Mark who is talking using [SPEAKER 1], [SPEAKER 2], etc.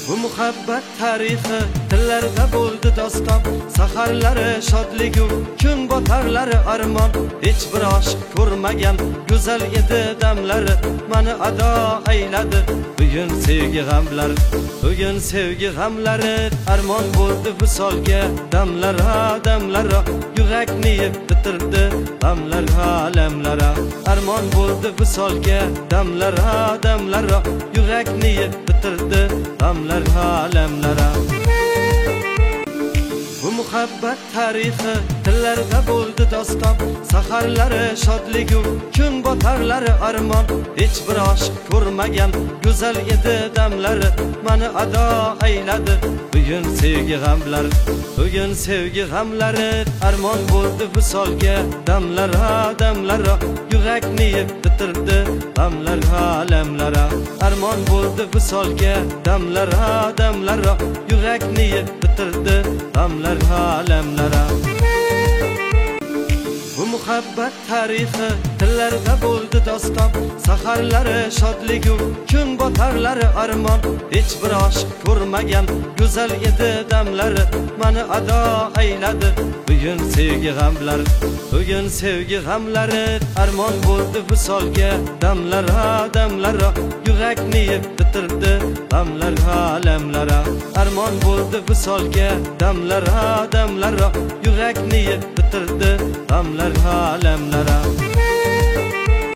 [SPEAKER 1] Bu muhabbat tarifi tillarda bo'ldi doston, saharlari shodligu kun botarlari armon. Hech bir oshiq ko'rmagan go'zal edi damlari, mani ado ayladi bugun sevgi g'amlari. Bugun sevgi g'amlari armon bo'ldi visolga, damlara damlara yurakni yeb bitirdi g'amlara lamlara. Armon bo'ldi visolga, damlara damlara yurakni yeb bitirdi g'amlara lamlara. Bu muhabbat tarifi tillarda bo'ldi doston, saharlari shodligu kun botarlari armon. Hech bir oshiq ko'rmagan go'zal edi damlari, mani ado ayladi bugun sevgi g'amlari. Bugun sevgi g'amlari armon bo'ldi visolga, damlara damlara yurakni yeb bitirdi g'amlara lamlara. Armon bo'ldi visolga, damlara damlara yurakni yeb bitirdi g'amlara lamlara. Bu muhabbat tarifi tillarda bo'ldi doston, saharlari shodligu kun botarlari armon. Hech bir oshiq ko'rmagan go'zal edi damlari, mani ado ayladi bugun sevgi g'amlari. Bugun sevgi g'amlari armon bo'ldi visolga, damlara damlara yurakni yeb bitirdi g'amlara lamlara. Armon bo'ldi visolga, damlara damlara yurakni yeb bitirdi g'amlara lamlara.